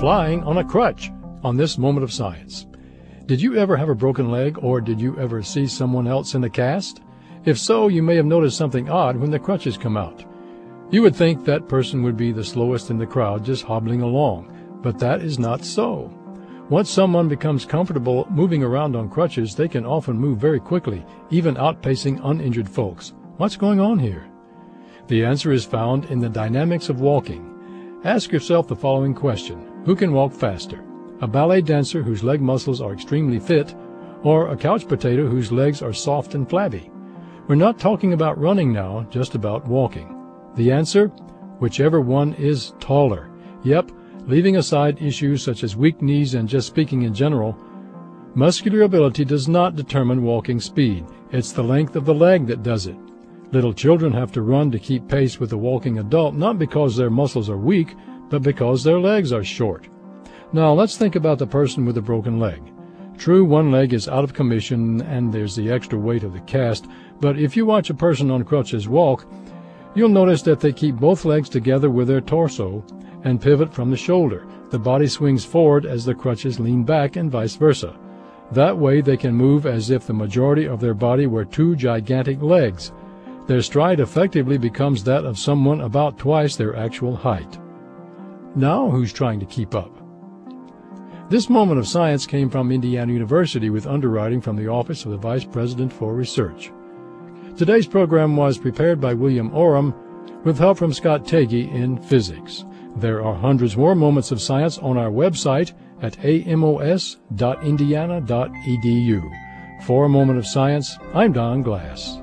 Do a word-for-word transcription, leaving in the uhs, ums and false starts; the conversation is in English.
flying on a crutch on this moment of science. Did you ever have a broken leg, or did you ever see someone else in a cast? If so, you may have noticed something odd when the crutches come out. You would think that person would be the slowest in the crowd, just hobbling along, but that is not so. Once someone becomes comfortable moving around on crutches, they can often move very quickly, even outpacing uninjured folks. What's going on here? The answer is found in the dynamics of walking. Ask yourself the following question: who can walk faster? A ballet dancer whose leg muscles are extremely fit, or a couch potato whose legs are soft and flabby? We're not talking about running now, just about walking. The answer? Whichever one is taller. Yep, leaving aside issues such as weak knees and just speaking in general, muscular ability does not determine walking speed. It's the length of the leg that does it. Little children have to run to keep pace with a walking adult, not because their muscles are weak, but because their legs are short. Now let's think about the person with a broken leg. True, one leg is out of commission and there's the extra weight of the cast, but if you watch a person on crutches walk, you'll notice that they keep both legs together with their torso and pivot from the shoulder. The body swings forward as the crutches lean back and vice versa. That way they can move as if the majority of their body were two gigantic legs. Their stride effectively becomes that of someone about twice their actual height. Now who's trying to keep up? This moment of science came from Indiana University with underwriting from the Office of the Vice President for Research. Today's program was prepared by William Oram with help from Scott Tagey in physics. There are hundreds more moments of science on our website at amos dot indiana dot e d u. For A Moment of Science, I'm Don Glass.